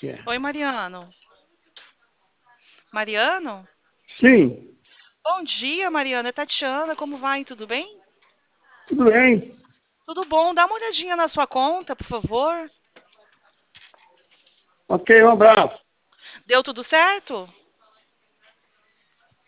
que é. Oi, Mariano. Mariano? Sim, Bom dia, Mariano. É Tatiana. Como vai? Tudo bem? tudo bem. Tudo bom. Dá uma olhadinha na sua conta, por favor. Ok, um abraço. Deu tudo certo?